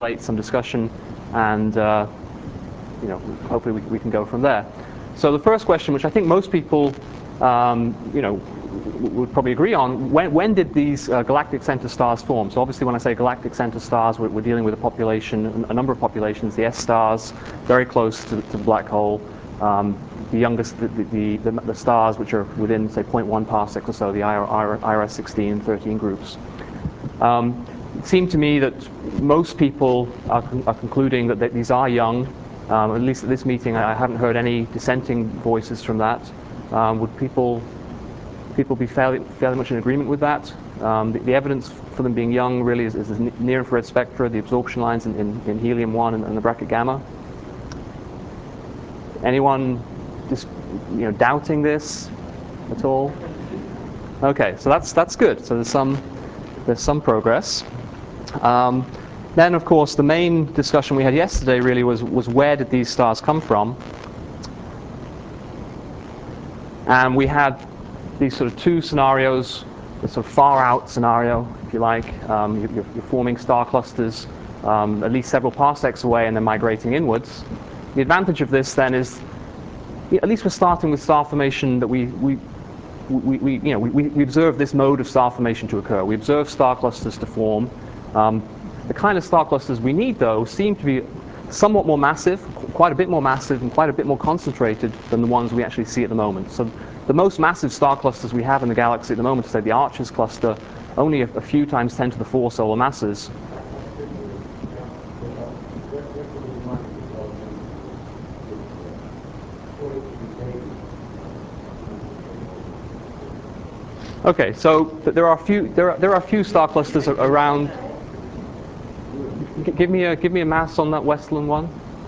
some discussion, and hopefully we can go from there. So the first question, which I think most people would probably agree on, when did these galactic center stars form? So obviously when I say galactic center stars, we're dealing with a population, a number of populations, the S stars, very close to the black hole, the youngest, the stars which are within, say, 0.1 parsec or so, the IRS 16, 13 groups. It seemed to me that most people are concluding that these are young. At least at this meeting, I haven't heard any dissenting voices from that. Would people be fairly much in agreement with that? The evidence for them being young really is the near-infrared spectra, the absorption lines in helium-1 and the bracket gamma. Anyone just doubting this at all? Okay, so that's good. So there's some progress. Then, of course, the main discussion we had yesterday really was where did these stars come from? And we had these sort of two scenarios, the sort of far out scenario, if you like. You're forming star clusters at least several parsecs away and then migrating inwards. The advantage of this then is, at least we're starting with star formation that we observe this mode of star formation to occur. We observe star clusters to form. The kind of star clusters we need, though, seem to be somewhat more massive, quite a bit more massive, and quite a bit more concentrated than the ones we actually see at the moment. So the most massive star clusters we have in the galaxy at the moment, say the Arches cluster, only a few times 10 to the 4 solar masses. Okay, so there are a few star clusters around. Give me a mass on that Westland one.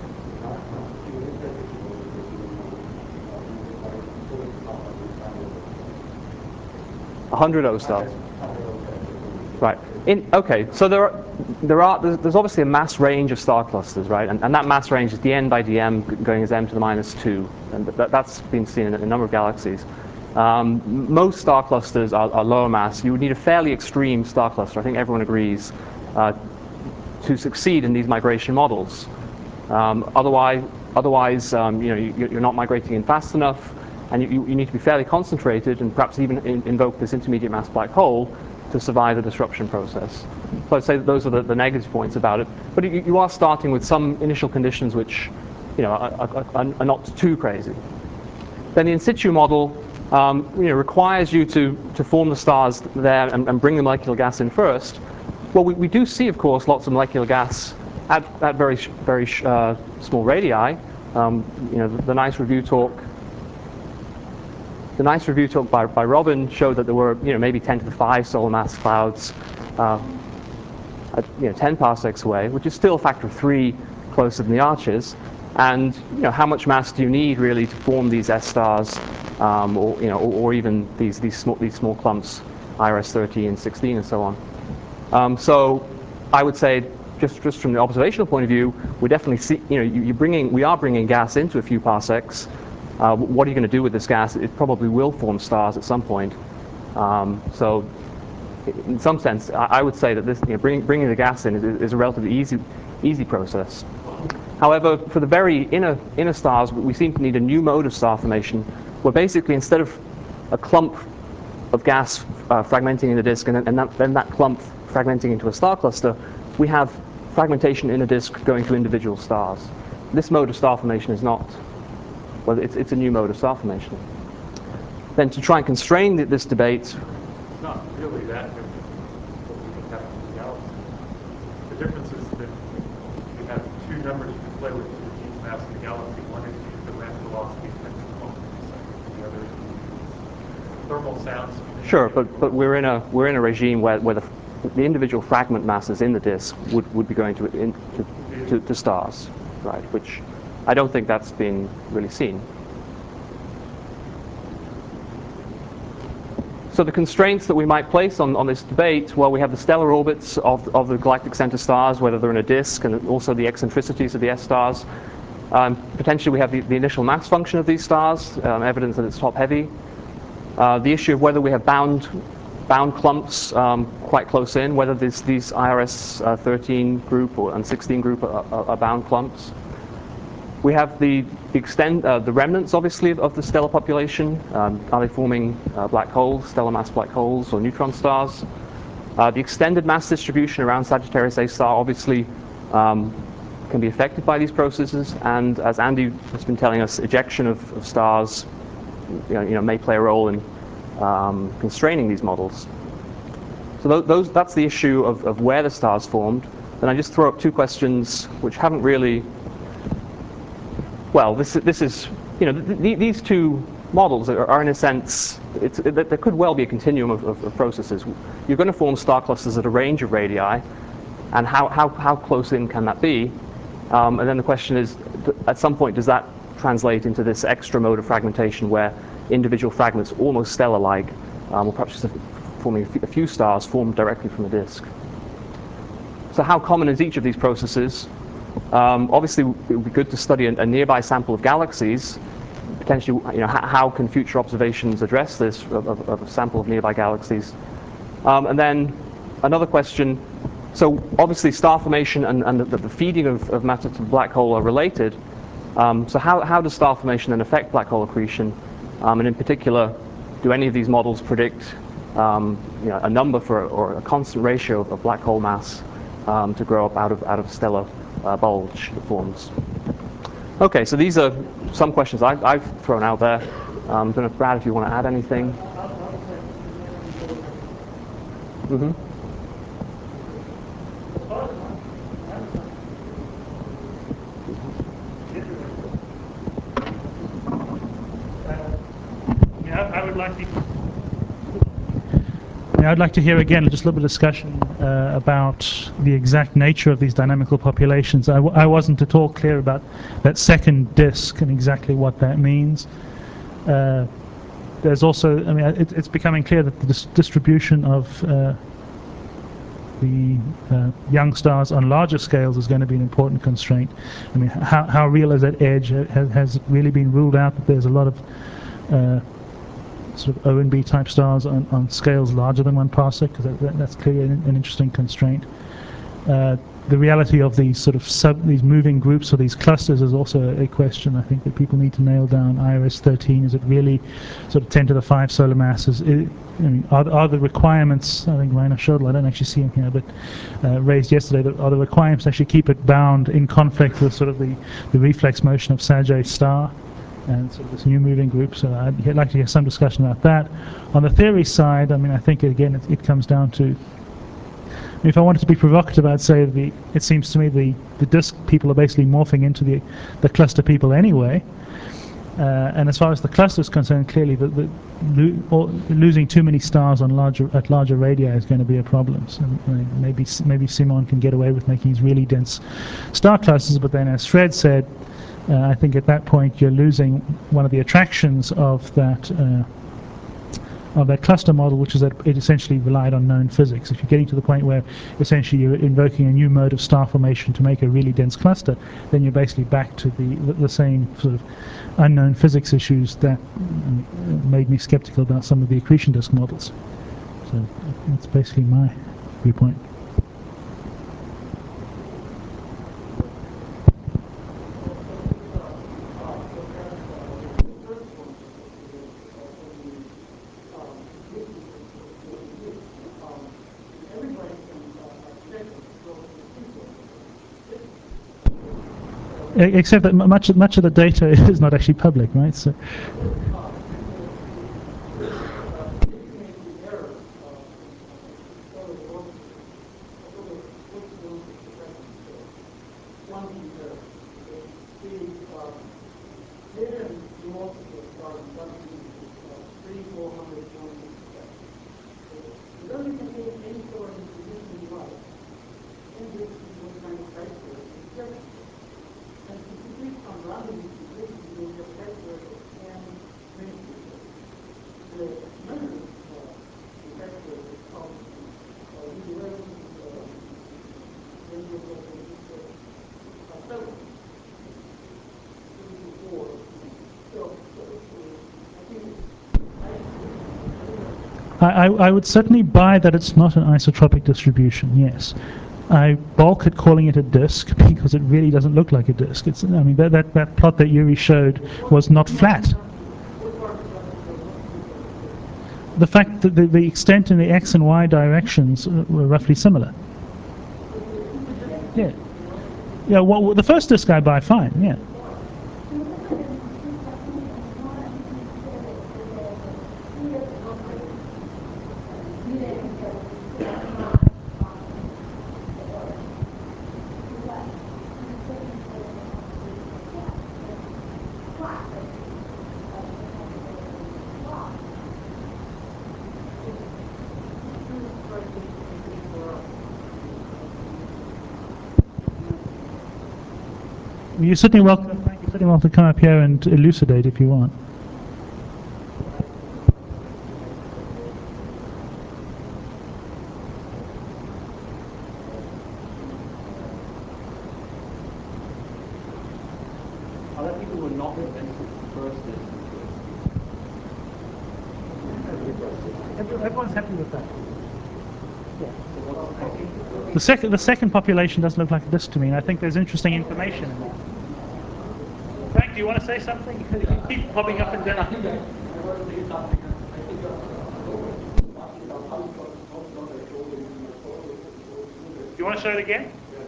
100 O stars. Right. Okay, so there's obviously a mass range of star clusters, right? And that mass range is dn by dm going as m to the minus 2, and that's been seen in a number of galaxies. Most star clusters are lower mass. You would need a fairly extreme star cluster, I think everyone agrees, to succeed in these migration models. Otherwise, you're not migrating in fast enough, and you need to be fairly concentrated and perhaps even invoke this intermediate mass black hole to survive the disruption process. So I'd say that those are the negative points about it. But you are starting with some initial conditions which are not too crazy. Then the in situ model requires you to form the stars there and bring the molecular gas in first. Well, we do see, of course, lots of molecular gas at very small radii. The nice review talk by Robin showed that there were maybe 10 to the 5 solar mass clouds at 10 parsecs away, which is still a factor of 3 closer than the Arches. And how much mass do you need really to form these S stars, or even these small clumps, IRS 13, 16, and so on. So I would say, just from the observational point of view, we definitely see, we are bringing gas into a few parsecs. What are you going to do with this gas? It probably will form stars at some point. So in some sense, I would say that this, bringing the gas in is a relatively easy process. However, for the very inner stars, we seem to need a new mode of star formation, where basically instead of a clump of gas fragmenting in the disk and then that clump fragmenting into a star cluster, we have fragmentation in a disk going to individual stars. This mode of star formation is not, well, it's a new mode of star formation. Then to try and constrain this debate, it's not really that different from what we have in the galaxy. The difference is that you have two numbers to play with for the deep mass of the galaxy. One is the event velocity times the quantum second. The other is the thermal sound speed. Sure, but we're in a regime where the individual fragment masses in the disk would be going to stars, right? Which I don't think that's been really seen. So the constraints that we might place on this debate, well, we have the stellar orbits of the galactic center stars, whether they're in a disk, and also the eccentricities of the S stars. Potentially we have the initial mass function of these stars, evidence that it's top heavy. The issue of whether we have bound bound clumps quite close in, whether these IRS 13 group and 16 group are bound clumps. We have the remnants, obviously, of the stellar population. Are they forming black holes, stellar mass black holes, or neutron stars? The extended mass distribution around Sagittarius A star obviously can be affected by these processes, and as Andy has been telling us, ejection of stars may play a role in constraining these models. So that's the issue of where the stars formed. Then I just throw up two questions which haven't really. Well, this is these two models are in a sense, there could well be a continuum of processes. You're going to form star clusters at a range of radii, and how close in can that be? And then the question is, at some point, does that translate into this extra mode of fragmentation where individual fragments, almost stellar-like, or perhaps just forming a few stars, formed directly from a disk? So how common is each of these processes? Obviously, it would be good to study a nearby sample of galaxies. Potentially, how can future observations address this of a sample of nearby galaxies? And then another question. So obviously, star formation and the feeding of matter to the black hole are related. So how does star formation then affect black hole accretion? And in particular, do any of these models predict a number for or a constant ratio of black hole mass to grow up out of stellar bulge that forms? Okay, so these are some questions I've thrown out there. I don't know, Brad, if you want to add anything. Mm-hmm. I'd like to hear again just a little bit of discussion about the exact nature of these dynamical populations. I wasn't at all clear about that second disk and exactly what that means. There's also, it's becoming clear that the distribution of the young stars on larger scales is going to be an important constraint. How real is that edge? Has it really been ruled out that there's a lot of sort of O and B type stars on scales larger than 1 parsec? Because that's clearly an interesting constraint. The reality of these sort of these moving groups or these clusters is also a question I think that people need to nail down. IRS 13, is it really sort of 10 to the 5 solar masses? Are the requirements, I think Rainer Schödel, I don't actually see him here, but raised yesterday, are the requirements to actually keep it bound in conflict with sort of the reflex motion of Sag star and sort of this new moving group? So I'd like to hear some discussion about that. On the theory side, I think again it comes down to, if I wanted to be provocative, I'd say it seems to me the disk people are basically morphing into the cluster people anyway. And as far as the cluster is concerned, clearly losing too many stars at larger radii is going to be a problem. So maybe Simon can get away with making these really dense star clusters, but then as Fred said, I think at that point you're losing one of the attractions of that cluster model, which is that it essentially relied on known physics. If you're getting to the point where essentially you're invoking a new mode of star formation to make a really dense cluster, then you're basically back to the same sort of unknown physics issues that made me skeptical about some of the accretion disk models. So that's basically my viewpoint. Except that much of the data is not actually public, right? So. I would certainly buy that it's not an isotropic distribution, yes. I balk at calling it a disk because it really doesn't look like a disk. I mean, that plot that Yuri showed was not flat. The fact that the extent in the x and y directions were roughly similar. Yeah. Yeah, well, the first disk I buy, fine, yeah. You're certainly welcome to come up here and elucidate if you want. Other people were not invented first. Everyone's happy with that. The second population doesn't look like a disk to me, and I think there's interesting information in that. Frank, do you want to say something? You keep popping up and down. Do you want to show it again?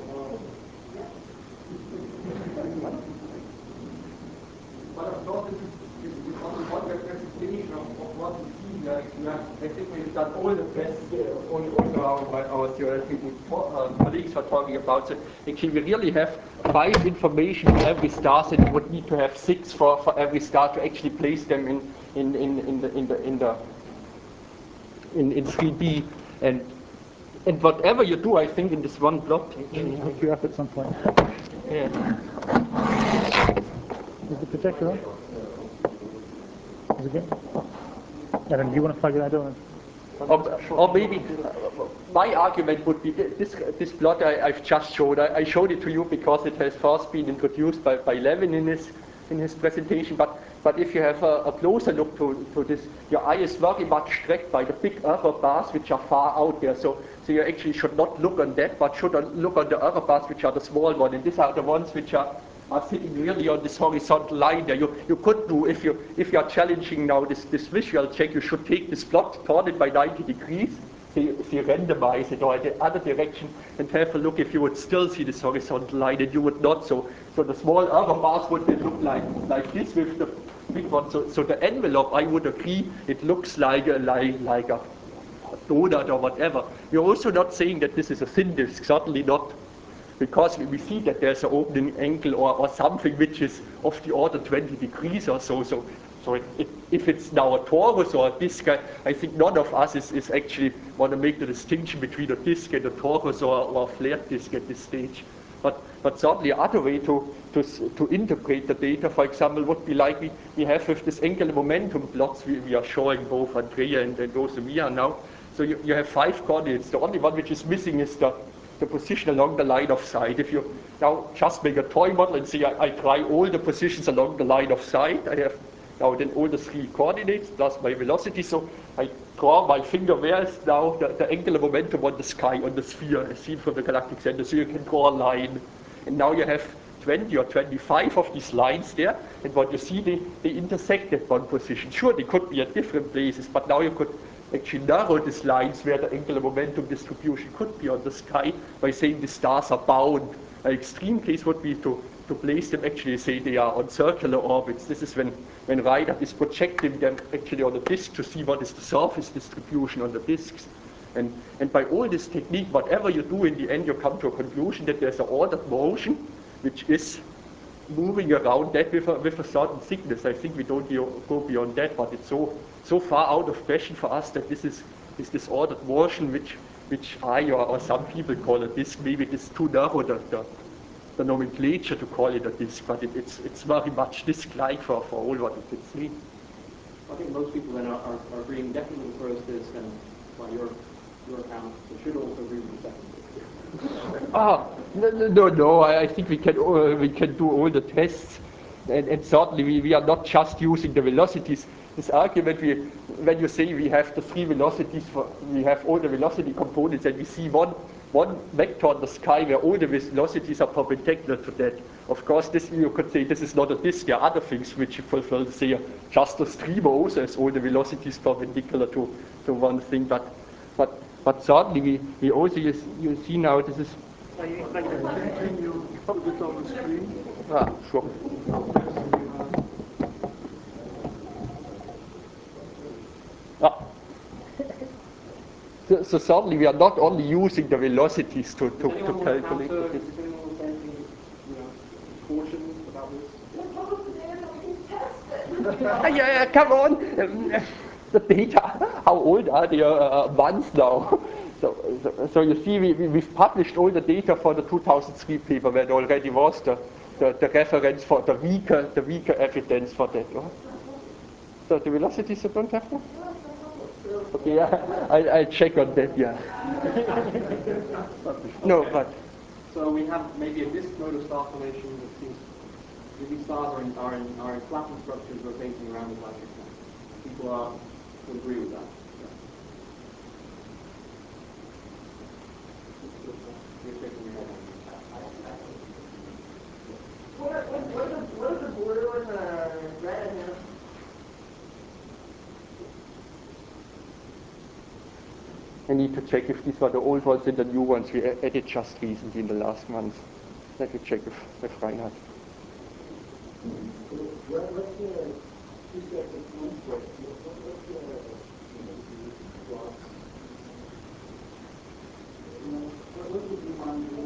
But of course, this is only one representation of what we see. I think we've done all the tests, also our theoretical colleagues are talking about. So actually, we really have 5 information for every star, and we would need to have 6 for every star to actually place them in 3D. And whatever you do, I think in this one plot. Let me hook you up at some point. Yeah. Is the projector on? Is it good? Adam, do you want to plug it? I don't want to. Or maybe my argument would be this plot I've just showed. I showed it to you because it has first been introduced by Levin in his presentation. But if you have a closer look to this, your eye is very much struck by the big error bars which are far out there. So you actually should not look on that, but should look on the error bars which are the small ones. And these are the ones which are sitting really on this horizontal line there. You could do, if you are challenging now this visual check, you should take this plot, turn it by 90 degrees, see randomize it or the other direction, and have a look if you would still see this horizontal line, and you would not. So the small error bars would then look like this with the big one. So the envelope, I would agree, it looks like a donut or whatever. We're also not saying that this is a thin disk, certainly not. Because we see that there's an opening angle or something which is of the order 20 degrees or so. So if it's now a torus or a disk, I think none of us is actually want to make the distinction between a disk and a torus or a flared disk at this stage. But certainly other way to interpret the data, for example, would be like we have with this angular momentum plots we are showing both Andrea and also we are now. So you have 5 coordinates. The only one which is missing is the position along the line of sight. If you now just make a toy model and say I try all the positions along the line of sight, I have now then all the 3 coordinates plus my velocity. So I draw my finger where is now the angular momentum on the sky, on the sphere, as seen from the galactic center. So you can draw a line. And now you have 20 or 25 of these lines there. And what you see, they intersect at one position. Sure, they could be at different places, but now you could actually narrow these lines where the angular momentum distribution could be on the sky by saying the stars are bound. An extreme case would be to place them actually, say they are on circular orbits. This is when Reinhard is projecting them actually on the disk to see what is the surface distribution on the disks. And by all this technique, whatever you do in the end, you come to a conclusion that there's an ordered motion which is moving around that with a certain thickness. I think we don't go beyond that, but it's so far out of question for us that this is this ordered motion which I or some people call a disk. Maybe it is too narrow the nomenclature to call it a disk, but it's very much disk-like for all what we can see. I think most people then are agreeing definitely with the first disk, and by your account, they should also agree with the second disk. No. I think we can do all the tests, and certainly we are not just using the velocities. this argument, when you say we have the three velocities, we have all the velocity components, and we see one vector in the sky where all the velocities are perpendicular to that. Of course, this you could say this is not a disk. There are other things which fulfill, say, just a streamer also has all the velocities perpendicular to one thing. But certainly we also you see now this is. Can you put this on the screen? Sure. So certainly we are not only using the velocities to calculate this. Cautions about this? Yeah, come on. The data, how old are they? Months now. So you see, we've published all the data for the 2003 paper where it already was the reference for the weaker evidence for that. Right? So the velocities you don't have them? Okay, yeah, I'll check on that, yeah. No, okay. but... So we have maybe a disk mode of star formation that seems... These stars are in flattened structures rotating around the galactic center. People would agree with that. You're shaking your head. What is the blue and the red in here? I need to check if these were the old ones and the new ones we added just recently in the last month. Let me check with Reinhard. What's the two-step conflict? What would you want to do?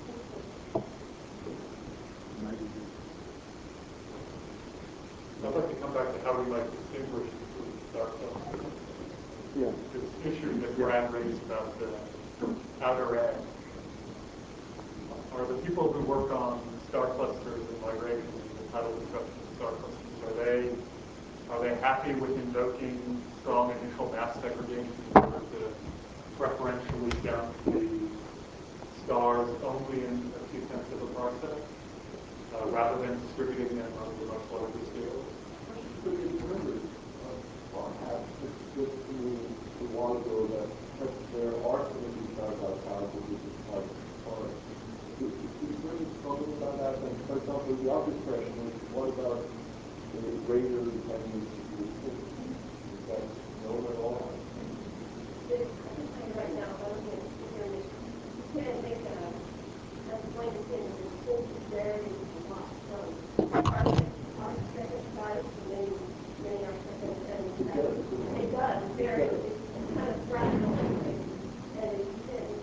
I'd like to come back to how we might distinguish between star clusters. Yeah. This issue that Brad raised about the outer edge. Are the people who work on star clusters and migration and the tidal disruption of star clusters, are they happy with invoking strong initial mass segregation in order to preferentially count the stars only in a few tenths of a parsec, rather than distributing them over much larger scales? But remember, perhaps just a while ago that there are some of these stars outside of this like forest. Is there any trouble about that? And for example, the obvious question is, what about the greater dependence of the city? Is that known at all? I can tell you right now, I don't think you can't think that's going to say that there's still very lot. So our second size for many our second and it does vary. It's kind of fragile and it depends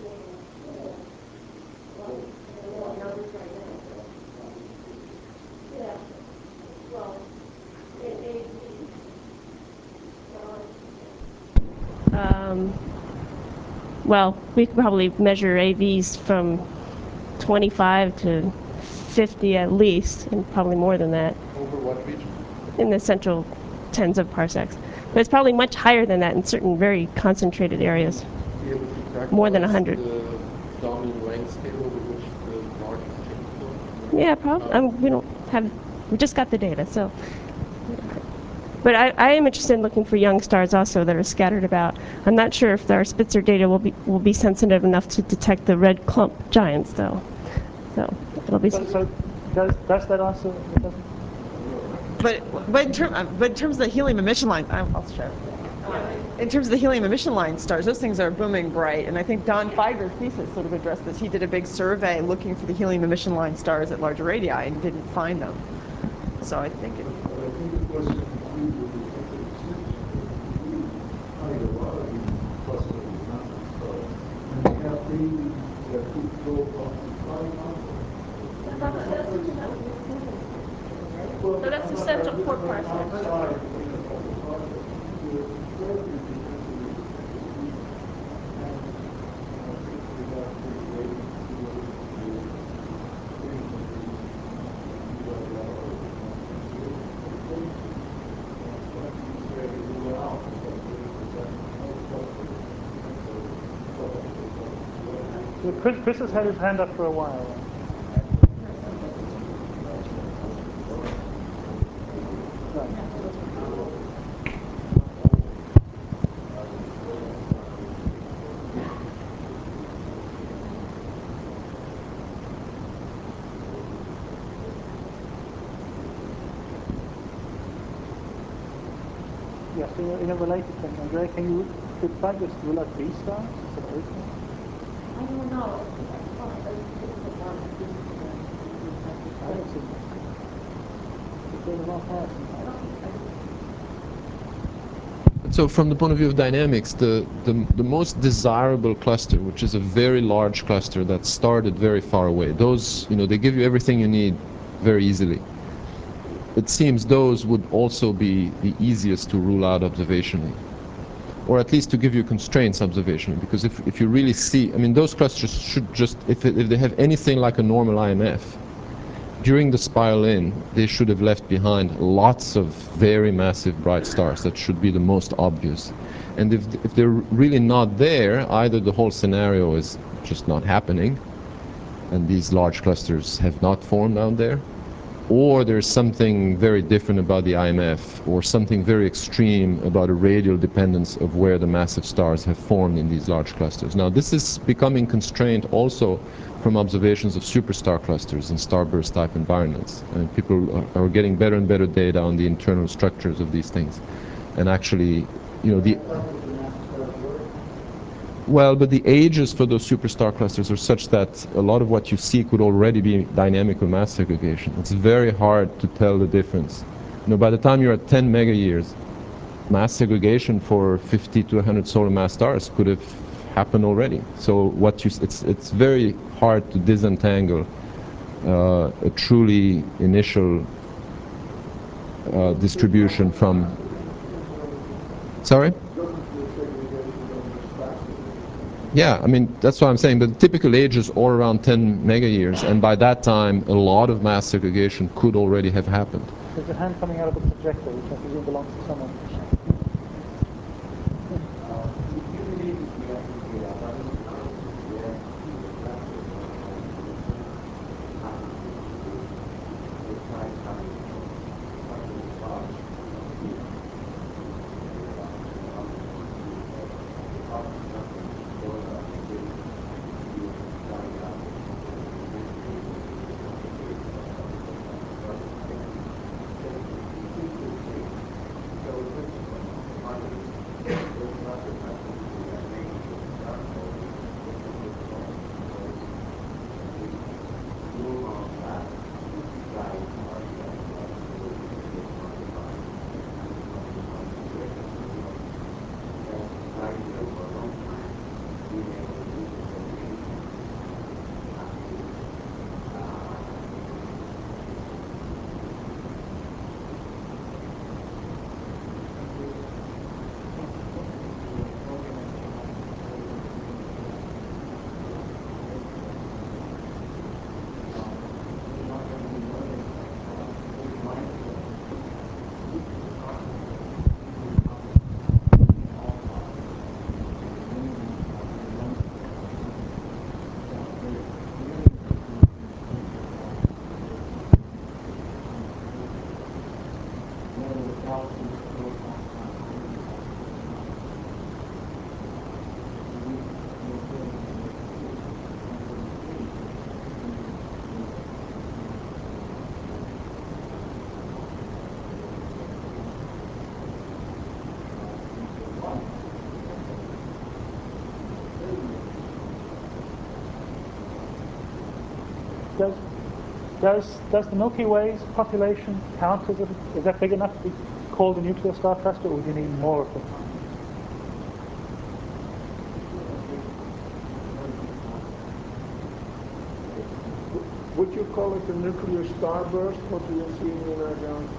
on numbers right now. Yeah. Well, well, we could probably measure AVs from 25 to 50 at least, and probably more than that. Over what region? In the central tens of parsecs. But it's probably much higher than that in certain very concentrated areas. More than 100. The dominant length scale over which the mark is changeable? Yeah, probably. We just got the data, so. But I am interested in looking for young stars also that are scattered about. I'm not sure if our Spitzer data will be sensitive enough to detect the red clump giants, though. So it'll be. So does that answer? It doesn't. But in terms of the helium emission line, I'll share. In terms of the helium emission line stars, those things are booming bright, and I think Don Feiger's thesis sort of addressed this. He did a big survey looking for the helium emission line stars at larger radii and didn't find them. So I think it. But I think the question with a lot of these clusters is not stars. And they have babies that could go up to 500. So that's the central core parsec. Chris has had his hand up for a while. Yes, in a related thing, Andrea, did Cygnus rule out B stars instead of A stars? I don't know. I don't see this. It's in the wrong part. So from the point of view of dynamics, the most desirable cluster, which is a very large cluster that started very far away, those, they give you everything you need very easily. It seems those would also be the easiest to rule out observationally, or at least to give you constraints observationally, because if you really see, those clusters should just, if they have anything like a normal IMF, during the spiral in, they should have left behind lots of very massive bright stars. That should be the most obvious. And if they're really not there, either the whole scenario is just not happening, and these large clusters have not formed down there, or there's something very different about the IMF, or something very extreme about a radial dependence of where the massive stars have formed in these large clusters. Now, this is becoming constrained also from observations of superstar clusters in starburst type environments. And people are getting better and better data on the internal structures of these things. And actually, but the ages for those superstar clusters are such that a lot of what you see could already be dynamical mass segregation. It's very hard to tell the difference. By the time you're at 10 mega years, mass segregation for 50 to 100 solar mass stars could have happened already. So it's very hard to disentangle a truly initial distribution from. Sorry? Yeah, that's what I'm saying, but the typical age is all around 10 mega years, and by that time a lot of mass segregation could already have happened. There's a hand coming out of the projector, which I presume belongs to someone. Does the Milky Way's population count as is that big enough to be called a nuclear star cluster, or would you need more of them? Would you call it a nuclear starburst, what we are seeing in our galaxy?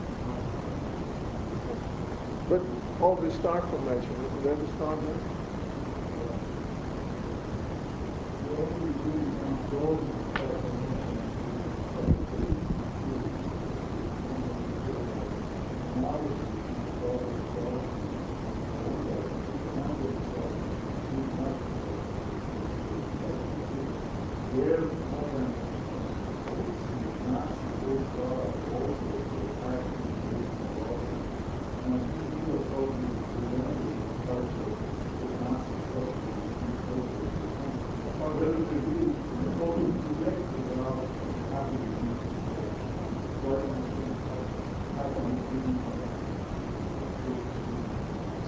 But all the star formation, isn't that a starburst?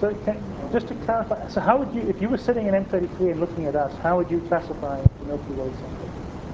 So just to clarify, so how would you, if you were sitting in M33 and looking at us, how would you classify the Milky Way center?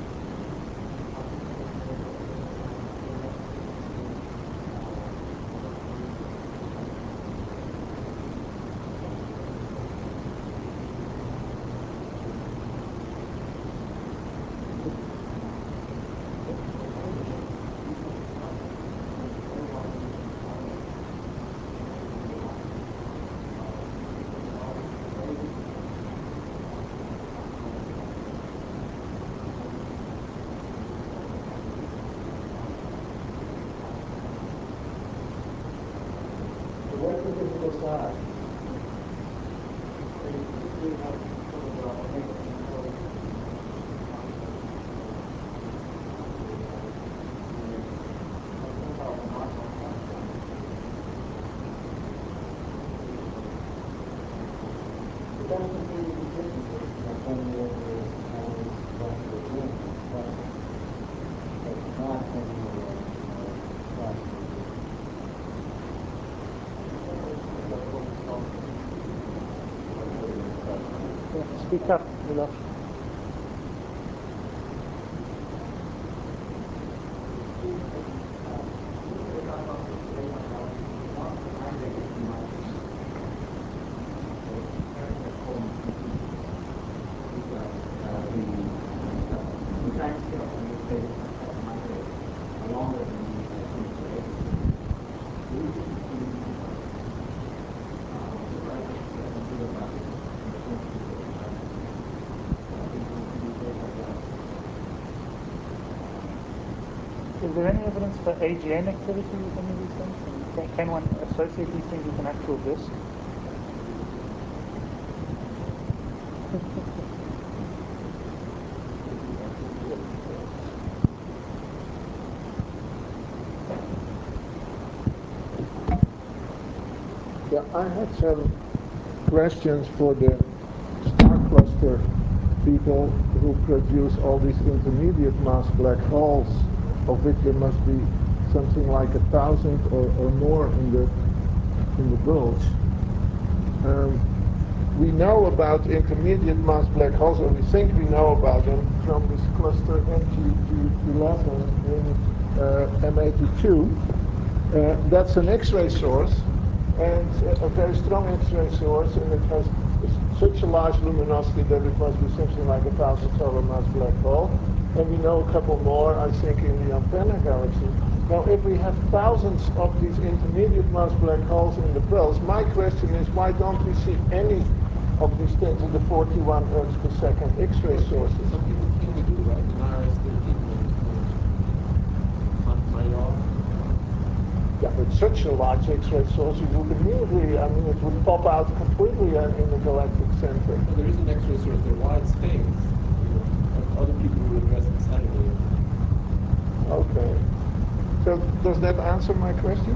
Speak up, Milos. Is there any evidence for AGN activity with any of these things? Can one associate these things with an actual disk? Yeah, I had some questions for the star cluster people who produce all these intermediate mass black holes, of which there must be something like 1,000 or more in the bulge. We know about intermediate mass black holes, or we think we know about them from this cluster MGG11 in M82. That's an X-ray source, and a very strong X-ray source, and it has such a large luminosity that it must be something like 1,000 solar mass black hole. And we know a couple more, I think, in the antenna galaxy. Now, if we have thousands of these intermediate mass black holes in the pearls, my question is, why don't we see any of these things in the 41 ergs per second X-ray sources? Some people think we do, right? In RS-13, yeah, but such a large X-ray source, you would immediately, I mean, it would pop out completely in the galactic center. Well, there is an X-ray source, there are wide things. Other people will address it Saturday. Okay. So does that answer my question?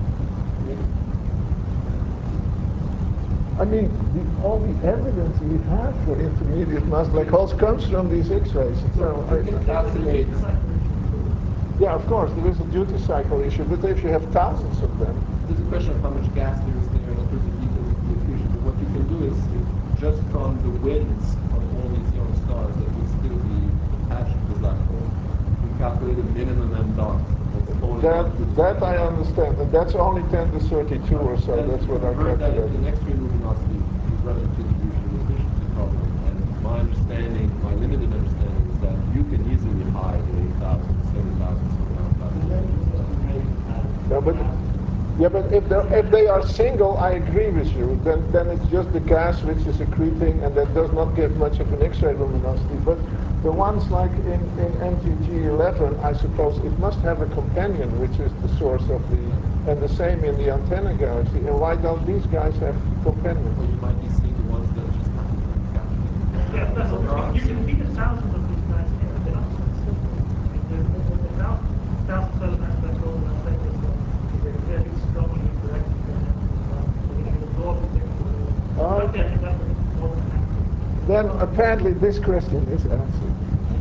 I mean, all the evidence we have for intermediate mass black holes comes from these X-rays. So you can calculate. Yeah, of course, there is a duty cycle issue, but if you have thousands of them... There's a question of how much gas there is there, and of course the details of the equation. But what you can do is, just from the winds of all these young stars that would still be attached to the black hole, you calculate a minimum m dot. That I understand, and that's only 10 to 32 or so. And that's what I calculated. That into an X-ray luminosity, you run into the usual efficiency problem. And my understanding, my limited understanding, is that you can easily hide the 8,000, 7,000, 7,000. Yeah, but if they are single, I agree with you. Then it's just the gas which is accreting, and that does not give much of an X-ray luminosity. But the ones like in MGG11, I suppose it must have a companion, which is the source of the, and the same in the antenna galaxy. And why don't these guys have companions? Well, you might be seeing the ones that just happen to be captured. Yeah, that's you can feed 1,000 of these guys in. They're not so simple. There's 1,000 solar mass black holes in our solar system. They're very strongly directed so they can absorb the signal. Then apparently this question is answered.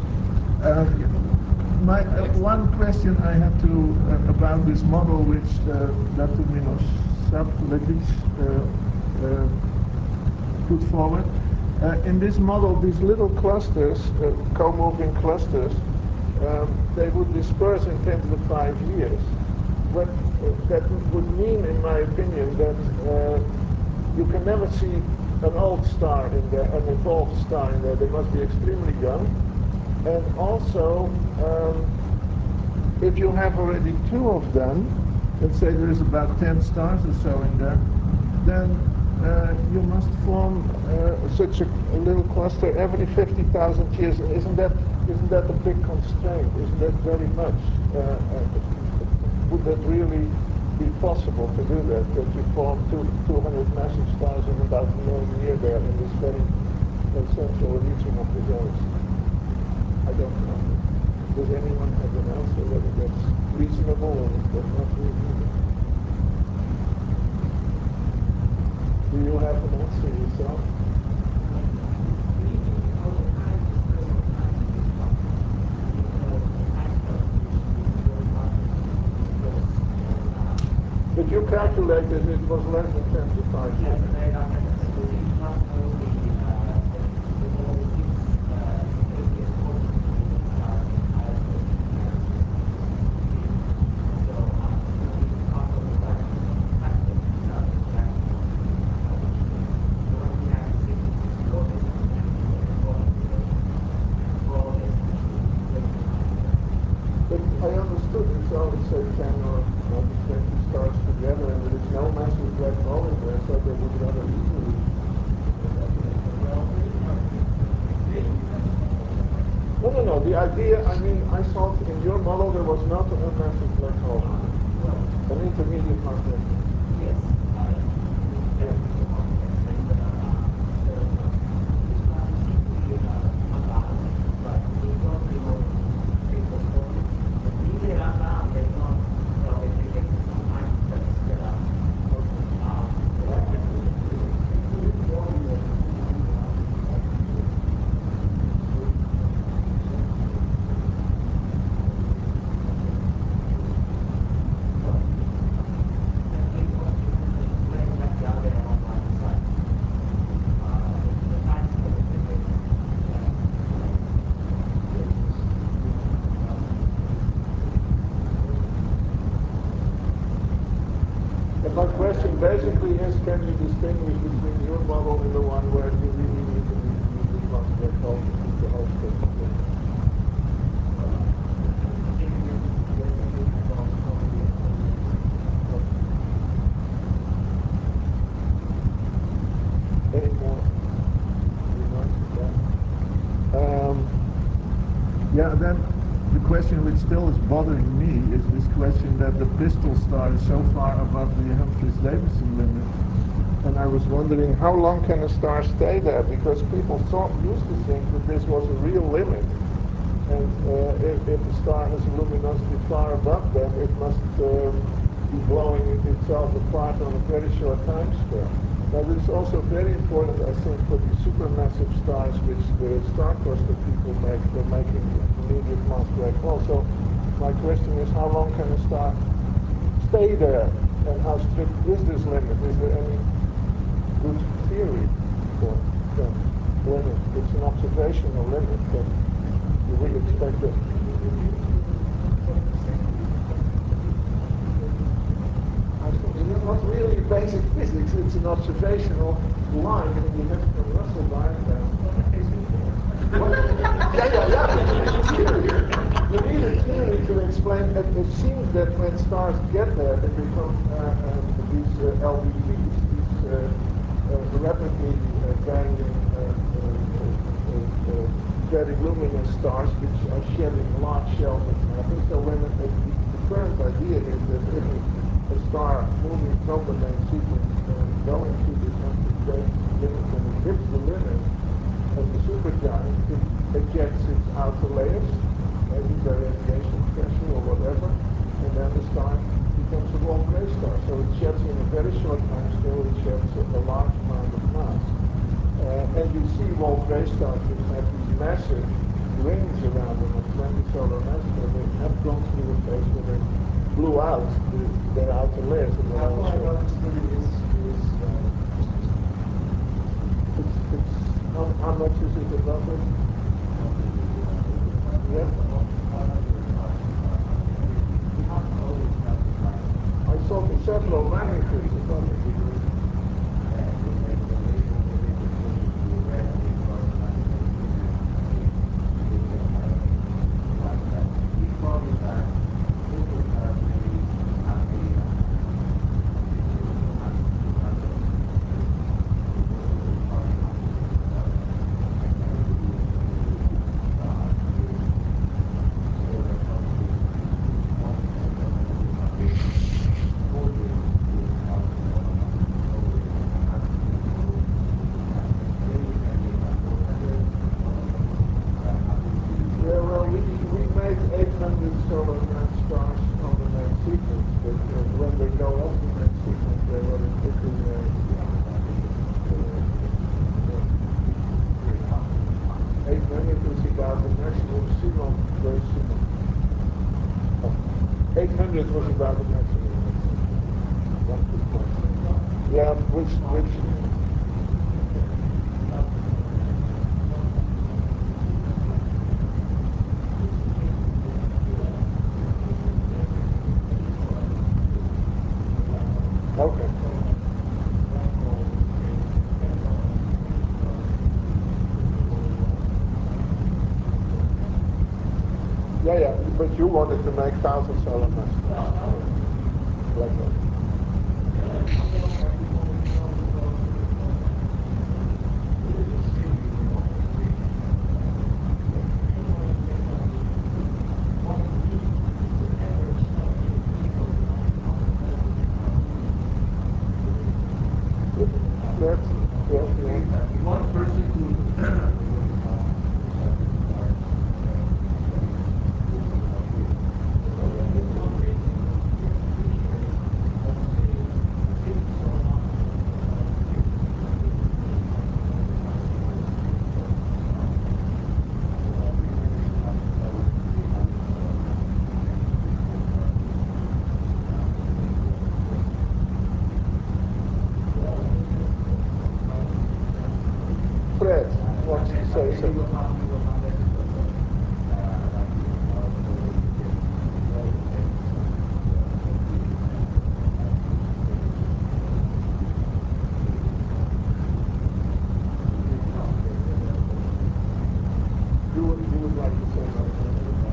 One question I had about this model which Dr. Milos Savlidis put forward. In this model, these little clusters, co-moving clusters, they would disperse in 10 to the 5 years. That would mean, in my opinion, that you can never see an old star in there, an evolved star in there. They must be extremely young. And also, if you have already 2 of them, let's say there is about 10 stars or so in there, then you must form such a little cluster every 50,000 years. And isn't that a big constraint? Isn't that very much? Would that really be possible to do that? That you form 200 massive stars in about 1 million years there in this very central region of the galaxy? I don't know. Does anyone have an answer whether that's reasonable or not reasonable? Do you have an answer yourself? But you calculated it was less than 10 to 5 years. I understood it's only say 10 or maybe 20 stars together, and there is no massive black hole in there, so they would rather easily. No. The idea, I mean, I thought in your model there was not a massive black hole, an intermediate mass black hole. Yes. My question basically is, can you distinguish between your model and the one where you really need to be mass black hole to keep the whole spectrum there? Any more remarks to that? Then the question which still is bothering me is this question that the Pistol star is so far above the Humphreys-Davison limit. And I was wondering, how long can a star stay there? Because people used to think that this was a real limit. And if a star has a luminosity far above that, it must be blowing itself apart on a very short time scale. Now, this is also very important, I think, for the supermassive stars which the star cluster people make. They're making intermediate mass black hole. So my question is, how long can a star stay there? And how strict is this limit? Is there any good theory for that limit? It's an observational limit, but you would expect that. It's not really basic physics, it's an observational line, and you have some Russell diagram. You need a theory to explain that. It seems that when stars get there, they become these LBVs, these rapidly varying, very luminous stars, which are shedding large shells of matter. So when the current idea is that if a star moving from the main sequence going through this Humphreys-Davison limit, when it hits the limit of the supergiant, it ejects its outer layers, maybe by radiation pressure or whatever, and then the star becomes a Wolf-Rayet star. So it sheds in a very short time scale, it sheds a large amount of mass. And you see Wolf-Rayet stars which have these massive rings around them of 20 solar masses, where they have gone through a phase where they blew out their outer layers. How far above this limit is How much is it roughly? Yes. I saw the several magnitudes above it. Yeah, well, we made 800 solar mass stars on the main sequence, but when they go up the main sequence, they will quickly 800 is about the maximum signal version. 800 was about the maximum. Yeah, which okay. Yeah, but you wanted to make 1,000 solar mass. Like that. One person who Fred wants to say something. You would like to say something?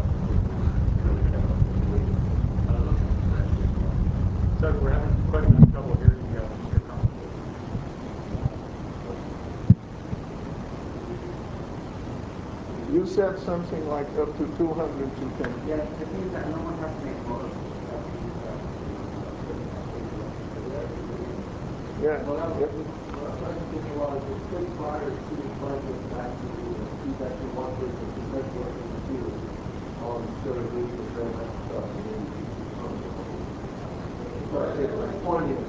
So we're having quite a bit of trouble hearing your comments. You said something like up to 200 to 10. Yes, it means that no one has to make photos. Yeah. Well, I yeah. was thinking was it's good prior to invite us back to feedback to one person to make work in the field on surrogate and all that stuff, and then you keep it on. But it's poignant.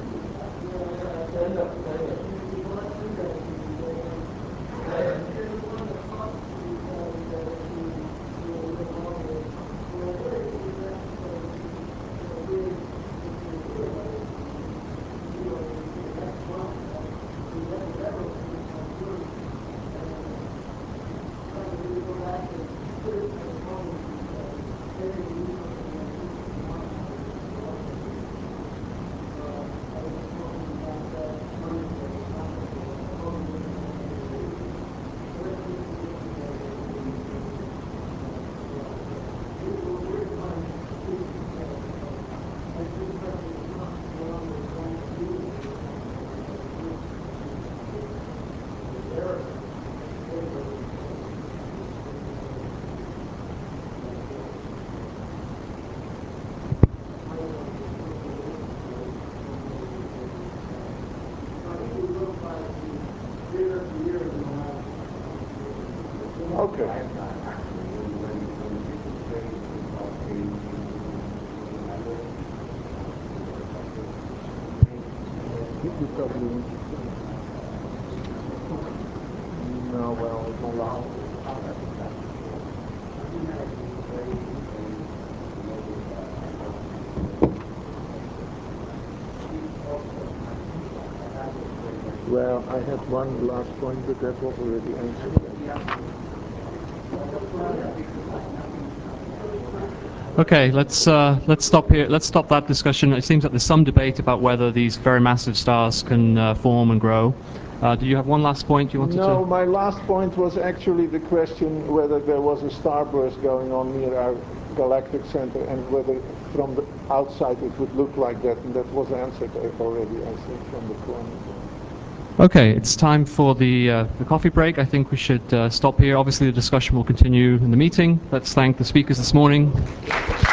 Okay. You probably want to say. No, well, it's allowed. Well, I had one last point, but that was already answered. Okay, let's stop here. Let's stop that discussion. It seems that there's some debate about whether these very massive stars can form and grow. Do you have one last point you wanted to? No, my last point was actually the question whether there was a starburst going on near our galactic center and whether from the outside it would look like that, and that was answered already, I think, from the corner. Okay, it's time for the coffee break. I think we should stop here. Obviously, the discussion will continue in the meeting. Let's thank the speakers this morning.